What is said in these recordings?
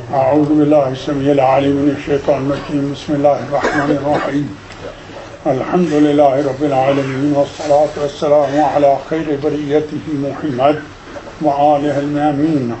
أعوذ بالله السميع العليم من الشيطان الرجيم. بسم الله الرحمن الرحيم. الحمد لله رب العالمين، والصلاة والسلام على خير بريته محمد وآله الميامين،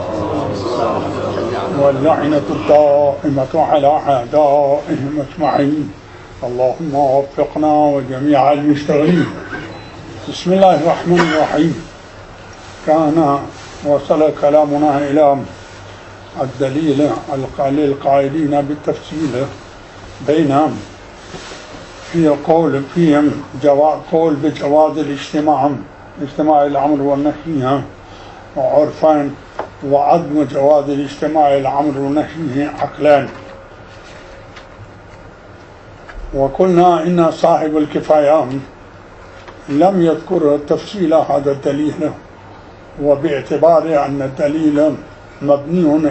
واللعنة الدائمة على أعدائهم أجمعين. اللهم وفقنا وجميع المشتغلين. بسم الله الرحمن الرحيم. كان وصل كلامنا إلى الدليل للقائلين بالتفصيل بين قول بجواز اجتماع الأمر والنهي عرفان، وعدم جواز اجتماع الأمر والنهي عقلان. وقلنا إن صاحب الكفاية لم يذكر تفصيل هذا الدليل، وباعتبار أن الدليل مبني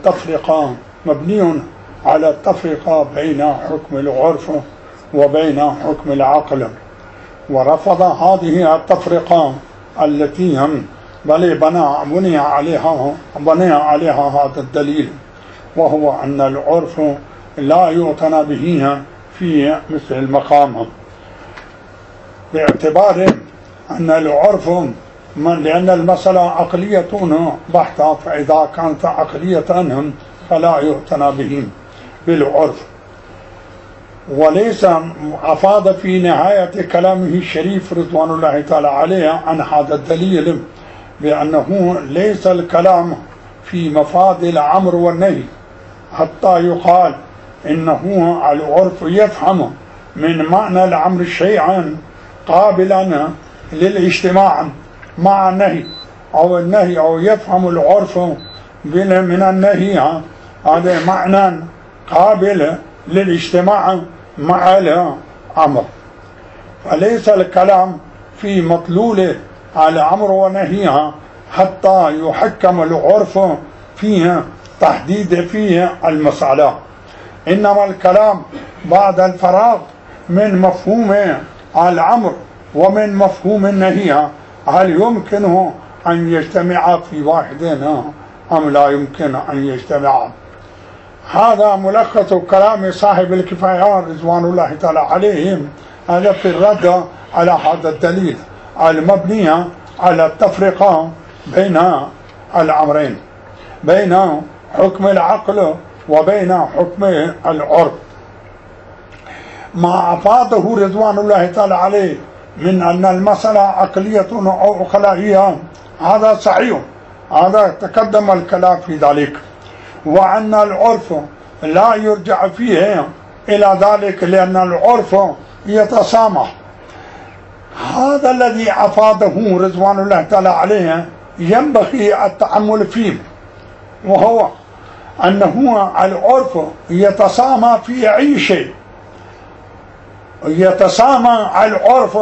على التفرقة بين حكم العرف وبين حكم العقل، ورفض هذه التفرقة التي بني عليها هذا الدليل، وهو أن العرف لا يعتنى به في مثل المقام، باعتبار أن العرف لأن المسألة عقلية بحتة، فإذا كانت عقلية فلا يعتنى بهم بالعرف. وليس أفاد في نهاية كلامه الشريف رضوان الله تعالى عليه عن هذا الدليل بأنه ليس الكلام في مفاد الأمر والنهي، حتى يقال إنه العرف يفهم من معنى الأمر شيئا قابلا للاجتماع مع النهي، أو يفهم العرف من النهي هذا معنى قابل للاجتماع مع الأمر. فليس الكلام في مطلول الأمر ونهي حتى يحكم العرف فيه تحديد فيه المسألة، إنما الكلام بعد الفراغ من مفهوم الأمر ومن مفهوم النهي هل يمكن أن يجتمع في واحد أم لا يمكن أن يجتمع. هذا ملخص كلام صاحب الكفاية رضوان الله تعالى عليهم، هذا في الرد على هذا الدليل المبني على التفرقة بين الأمرين، بين حكم العقل وبين حكم العرف. ما أفاده رضوان الله تعالى عليه من أن المسألة عقلية أو عقلائية هذا صحيح، هذا تقدم الكلام في ذلك، وأن العرف لا يرجع فيه إلى ذلك لأن العرف يتسامح. هذا الذي أفاده رضوان الله تعالى عليه ينبغي التأمل فيه، وهو أنه العرف يتسامى في أي شيء. يتسامى العرف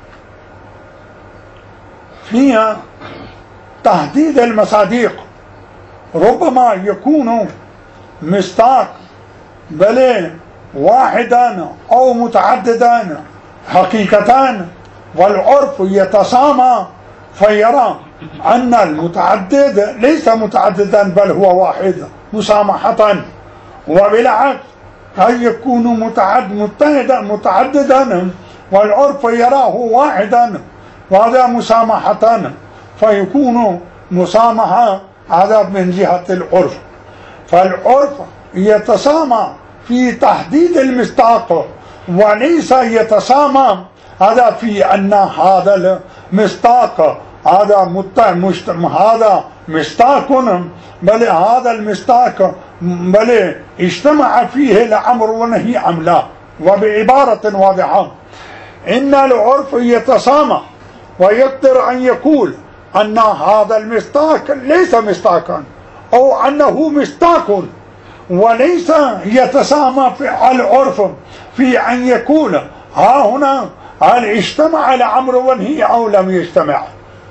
في تحديد المصادق، ربما يكون مصداق بل واحدا أو متعددا حقيقتان، والعرف يتسامى فيرى أن المتعدد ليس متعددا بل هو واحد مسامحة، وبالعكس هل يكون متعددا والعرف يراه واحدا وهذا مسامحة، فيكون مسامحة هذا من جهة العرف. فالعرف يتسامى في تحديد المصداق، وليس يتسامى هذا في أن هذا المصداق هذا مصداق بل هذا المصداق بل اجتمع فيه الأمر والنهي أم لا. وبعبارة واضحة إن العرف يتسامى ويقدر أن يقول أن هذا المصداق ليس مصداقا أو أنه مصداق، وليس يتسامى في العرف في أن يقول ها هنا هل اجتمع الأمر والنهي أو لم يجتمع.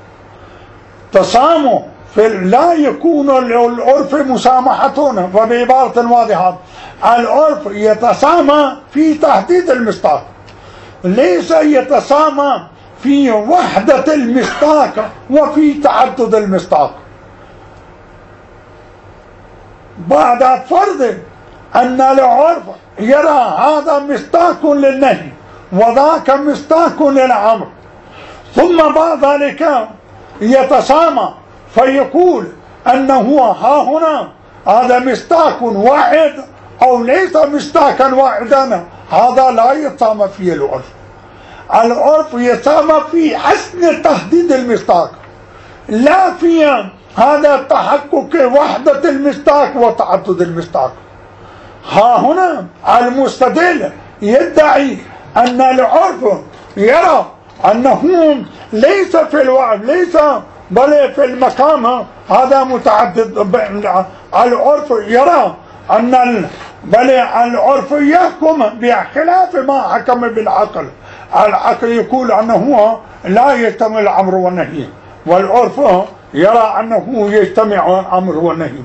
تسامح لا يكون العرف مسامحة. وبعبارة واضحة العرف يتسامى في تحديد المصداق، ليس يتسامى في وحدة المصداق وفي تعدد المصداق. بعد فرض أن العرف يرى هذا مصداق للنهي وذاك مصداق للأمر، ثم بعد ذلك يتسامى فيقول أنه ها هنا هذا مصداق واحد أو ليس مصداقا واحدا، هذا لا يتسامى فيه العرف. العرف يتسامى في حسن تحديد المصداق، لا في هذا تحقق وحدة المصداق وتعدد المصداق. ها هنا المستدل يدعي أن العرف يرى أنه ليس في الوعد ليس بل في المقام هذا متعدد. العرف يرى أن بل العرف يحكم بخلاف ما حكم بالعقل. العقل يقول أنه لا يجتمع الأمر والنهي، والعرف يرى أنه يجتمع الأمر والنهي.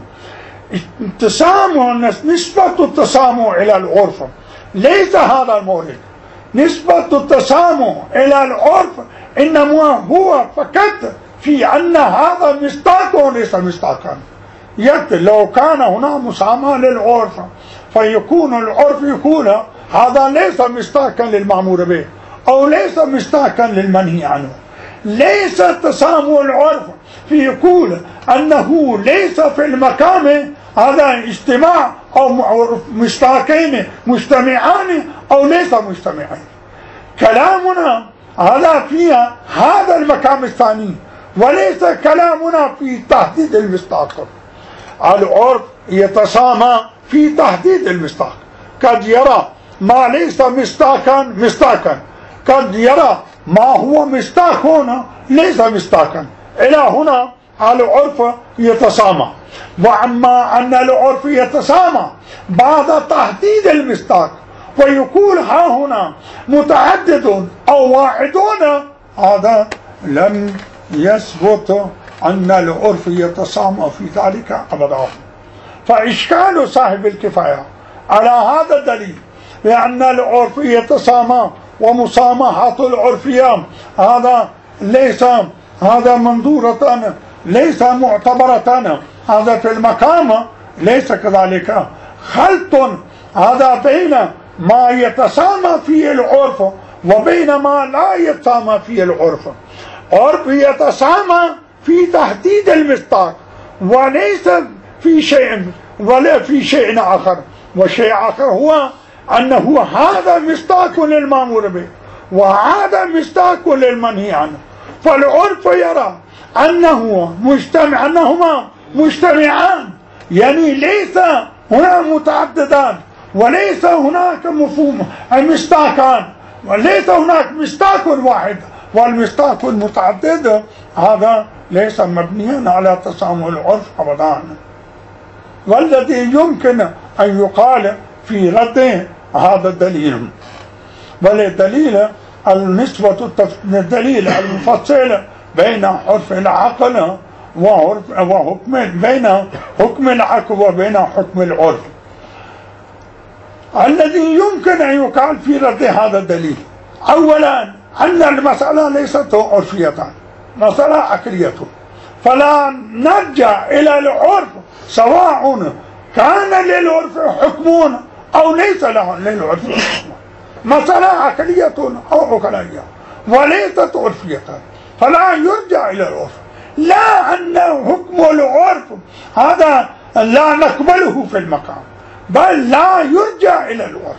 نسبة التسامح إلى العرف ليس هذا المورد. نسبة التسامح إلى العرف إنما هو فقط في أن هذا مصداق وليس مصداقا. لو كان هنا مسامحة للعرف فيكون العرف يقول هذا ليس مصداقا للمأمور به أو ليس مصداقا للمنهي عنه. ليس تسامح العرف في يقول أنه ليس في المقام هذا اجتماع أو مشتركين مجتمعان أو ليس مجتمعين. كلامنا هذا فيها هذا المقام الثاني وليس كلامنا في تحديد المصداق. العرف يتسامى في تحديد المصداق، قد يرى ما ليس مصداقا، قد يرى ما هو مصداق هنا ليس مصداقا. إلى هنا العرف يتسامى. وأما أن العرف يتسامى بعد تحديد المصداق ويقول ها هنا متعدد أو واحدون، هذا لم يثبت أن العرف يتسامى في ذلك أبدا. فإشكال صاحب الكفاية على هذا الدليل لأن العرف يتسامى ومسامحة العرفية هذا ليس هذا منظورة ليس معتبرة، هذا في المقام ليس كذلك. خلط هذا بين ما يتسامى فيه العرف وبين ما لا يتسامى فيه العرف. عرف يتسامى في تحديد المصداق وليس في شيء ولا في شيء آخر، والشيء آخر هو أنه هذا مصداق للمأمور به وهذا مصداق للمنهي عنه. فالعرف يرى أنهما مجتمعان، يعني ليس هنا متعددان وليس هناك مفهوم مصداقان وليس هناك مصداق واحد، والمصداق المتعدد هذا ليس مبنيا على تسامح العرف أبدا. والذي يمكن أن يقال في رد هذا الدليل، بل الدليل الدليل المفصل بين عرف العقل وحكم بين حكم العقل وبين حكم العرف. الذي يمكن أن يقال في رد هذا الدليل أولا أن المسألة ليست عرفية، مسألة عقلية، فلا نرجع إلى العرف سواء كان للعرف حكم أو ليس للعرف حكم. مسألة عقلية أو عقلية وليست عرفية، فلا يرجع إلى العرف. لا أن حكم العرف هذا لا نقبله في المقام، بل لا يرجع إلى العرف.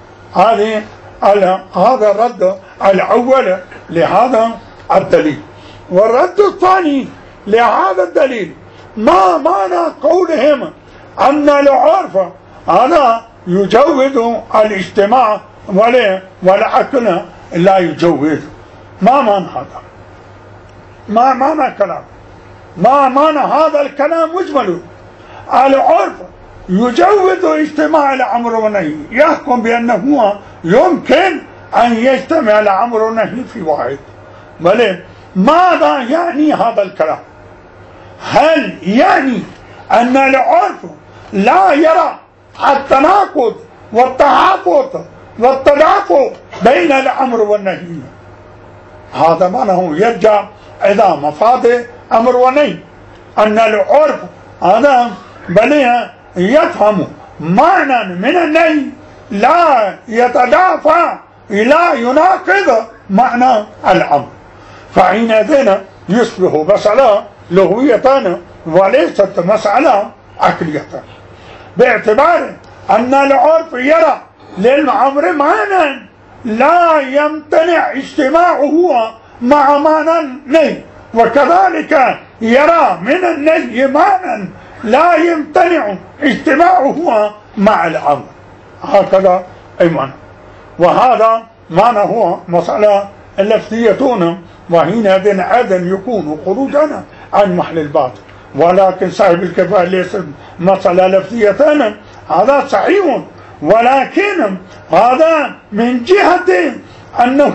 هذا الرد الأول لهذا الدليل. والرد الثاني لهذا الدليل ما معنى قولهم أن العرف هذا يجوز الاجتماع والعقل لا يجوز. ما معنى هذا؟ ما معنى كلام؟ ما معنى هذا الكلام مجمل؟ العرف يجوز اجتماع الأمر والنهي، يحكم بأنه يمكن أن يجتمع الأمر والنهي في واحد. بل ماذا يعني هذا الكلام؟ هل يعني أن العرف لا يرى التناقض والتعاقض والتدافع بين الأمر والنهي؟ هذا معناه يرجع إلى مفاد أمر ونهي، أن العرف هذا بل يفهم معنى من النهي لا يتدافع إلى يناقض معنى الأمر، فحينئذ يصبح مسألة لغوية وليست مسألة عقلية، باعتبار أن العرف يرى للأمر معنى لا يمتنع اجتماعه مع معنى النهي، وكذلك يرى من النهي معنى لا يمتنع اجتماعه مع الأمر، هكذا أي معنى. وهذا معنى هو مسألة اللفظية، وحينئذ أيضا يكون خروجنا عن محل الباطل، ولكن صاحب الكفاية ليس مسألة لفظية، هذا صحيح، ولكن هذا من جهة أنه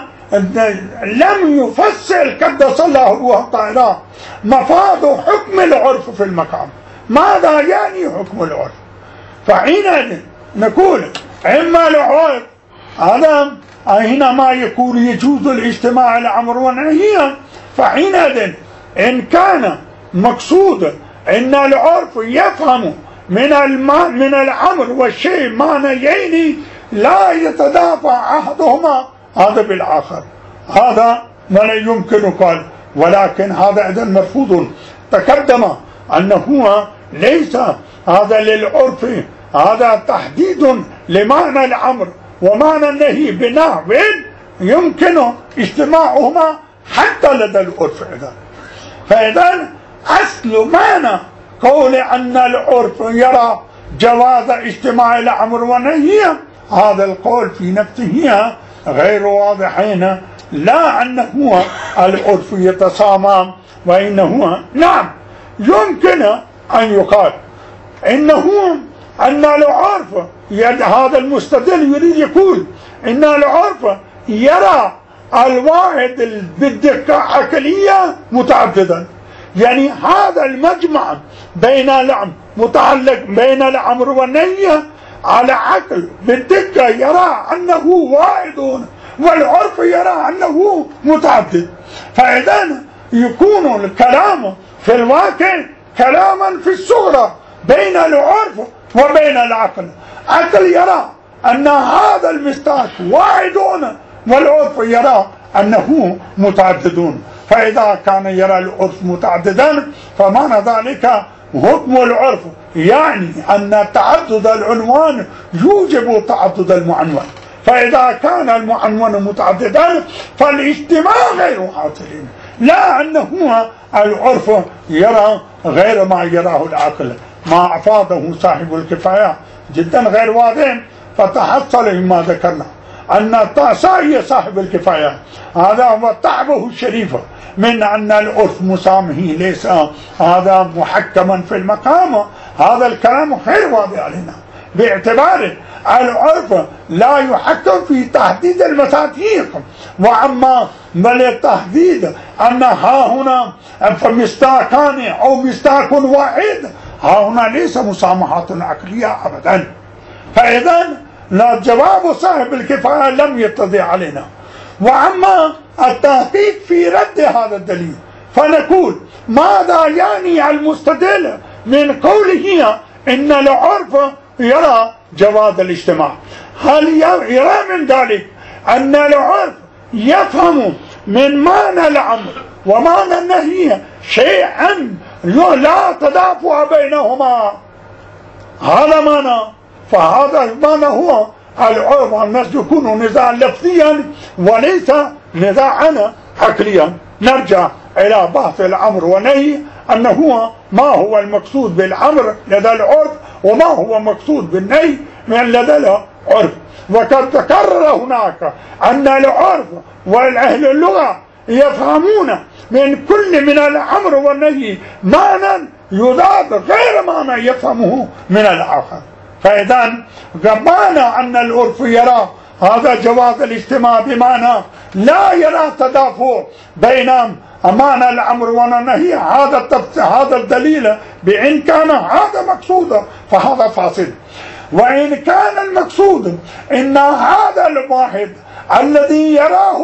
لم يفسر قدس الله روحه تعالى مفاد حكم العرف في المقام. ماذا يعني حكم العرف؟ فحينئذ نقول إما العرف هذا حينما يكون يجوز الاجتماع على الأمر والنهي، فحينئذ إن كان مقصود أن العرف يفهم من الأمر والشيء معنيين لا يتدافع أحدهما هذا بالآخر، هذا ما لا يمكن قال، ولكن هذا أيضا مرفوض. تقدم أنه ليس هذا للعرف هذا تحديد لمعنى الأمر ومعنى النهي بنحو يمكن اجتماعهما حتى لدى العرف أيضا. فإذا أصل معنى قول أن العرف يرى جواز اجتماع الأمر والنهي، هذا القول في نفسه غير واضحين، لا أنه العرف يتسامى، وإنه نعم يمكن أن يقال إنه أن العرف هذا المستدل يريد يقول إن العرف يرى الواحد بالدقة عقلية متعددا، يعني هذا المجمع بين متعلق بين الأمر والنهي على عقل بالدقة يرى أنه واحد، والعرف يرى أنه متعدد، فإذا يكون الكلام في الواقع كلاما في الصغرى بين العرف وبين العقل. عقل يرى أن هذا المصداق واحد، والعرف يرى أنه متعدد، فإذا كان يرى العرف متعددا فمعنى ذلك حكم العرف، يعني أن تعدد العنوان يوجب تعدد المعنون، فإذا كان المعنون متعددا فالاجتماع غير حاصل، لا أنه العرف يرى غير ما يراه العقل. ما أفاده صاحب الكفاية جدا غير واضح، فتحصل مما ذكرنا أن سعي صاحب الكفاية هذا هو تعبه الشريف من أن العرف مسامه ليس هذا محكما في المقام. هذا الكلام غير واضح علينا، باعتبار العرف لا يحكم في تحديد المساتيق، وأما بل التحديد أن ها هنا فمستاكان أو مستاك واحد، ها هنا ليس مسامحات عقلية أبدا. فإذا لا جواب صاحب الكفاية لم يتضح علينا. وأما التحقيق في رد هذا الدليل فنقول ماذا يعني المستدل من قوله إن العرف يرى جواز الاجتماع؟ هل يرى من ذلك أن العرف يفهم من معنى الأمر ومعنى النهي شيئا لا تدافع بينهما؟ هذا معنى، فهذا المعنى هو العرف. الناس يكون نزاعا لفظيا وليس نزاعا عقليا. نرجع إلى بحث الأمر والنهي، أنه ما هو المقصود بالأمر لدى العرف وما هو مقصود بالنهي من لدى العرف. وقد تكرر هناك أن العرف والأهل اللغة يفهمون من كل من الأمر والنهي معنى يضاد غير معنى يفهمه من الآخر. فإذا معنى أن العرف يرى هذا جواز الاجتماع بمعنى لا يرى تدافع بين معنى الأمر والنهي، هذا الدليل بإن كان هذا مقصودا فهذا فاسد. وإن كان المقصود إن هذا الواحد الذي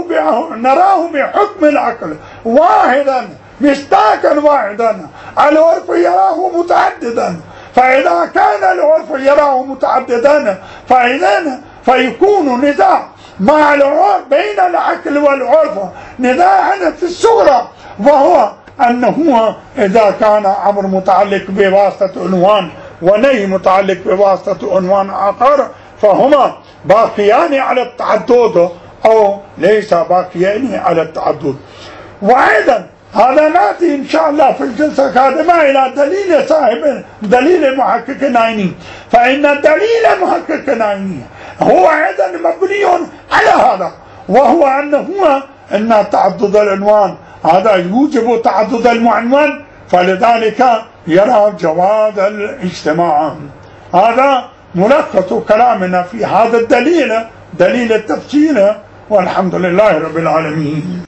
نراه بحكم العقل واحدا مصداقا واحدا، العرف يراه متعددا، فإذا كان العرف يراه متعددا فإذا فيكون نزاع مع العرف بين العقل والعرف نزاعا في الصغرى، وهو أنه إذا كان أمر متعلق بواسطة عنوان ونهي متعلق بواسطة عنوان آخر فهما باقيان على التعدد أو ليس باقيان على التعدد. وأيضا هذا نأتي إن شاء الله في الجلسة القادمة إلى دليل صاحب دليل المحقق العيني، فإن دليل المحقق العيني هو أيضا مبني على هذا، وهو أن تعدد العنوان هذا يوجب تعدد المعنون، فلذلك يرى جواز الاجتماع. هذا ملخص كلامنا في هذا الدليل، دليل التفسير، والحمد لله رب العالمين.